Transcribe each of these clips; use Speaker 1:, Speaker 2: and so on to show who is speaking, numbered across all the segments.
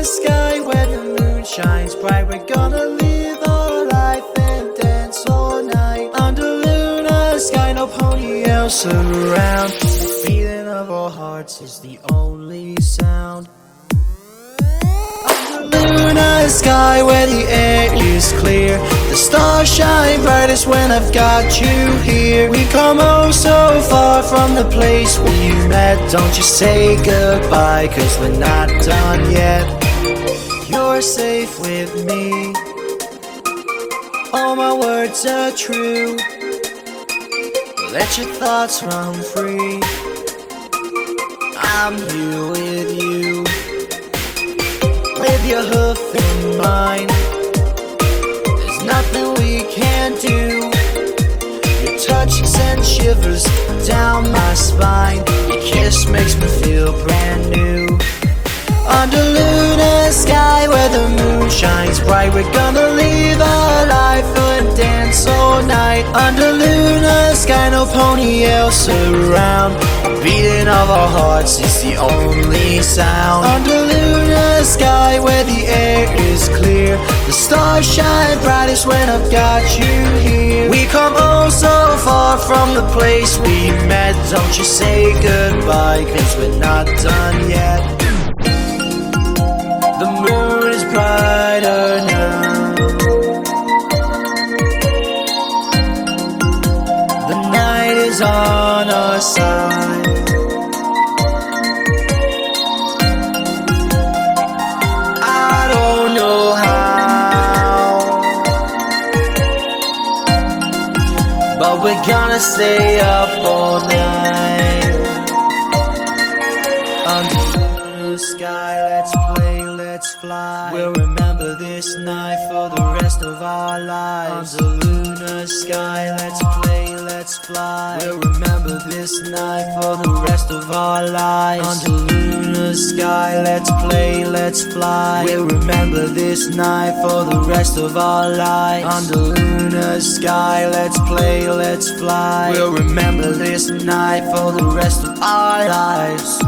Speaker 1: sky where the moon shines bright, we're gonna live our life and dance all night. Under lunar sky, no pony else around. The feeling of our hearts is the only sound. Lunar sky where the air is clear, the stars shine brightest when I've got you here. We come oh so far from the place we met. Don't you say goodbye, cause we're not done yet. You're safe with me, all my words are true. Let your thoughts run free, I'm here with you. With your hoof in mine, there's nothing we can't do. Your touch sends shivers down my spine, your kiss makes me feel brand new. Under lunar sky where the moon shines bright, we're gonna live our life and dance all night. Under lunar sky, no pony else around. The beating of our hearts is the only sound. Under lunar sky where the air is clear, the stars shine brightest when I've got you here. We come oh so far from the place we met. Don't you say goodbye, cause we're not done yet. The moon is brighter now, the night is on our side. I don't know how, but we're gonna stay up all night. Under the sky, let's play, let's fly. We'll remember this night for the rest of our lives. Under lunar sky, let's play, let's fly. We'll remember this night for the rest of our lives. Under lunar sky, let's play, let's fly. We'll remember this night for the rest of our lives. Under lunar sky, let's play, let's fly. We'll remember this night for the rest of our lives.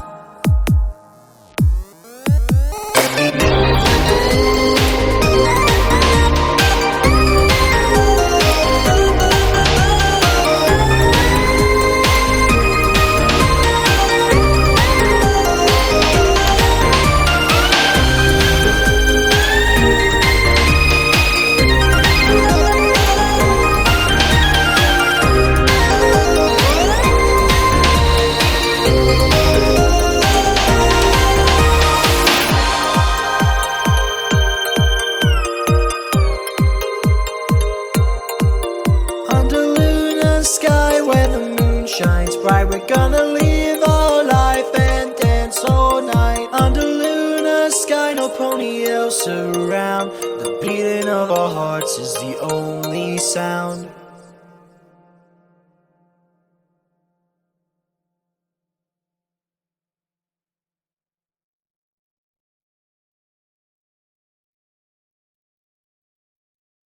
Speaker 1: Sky where the moon shines bright, we're gonna live our life and dance all night. Under lunar sky, no pony else around. The beating of our hearts is the only sound.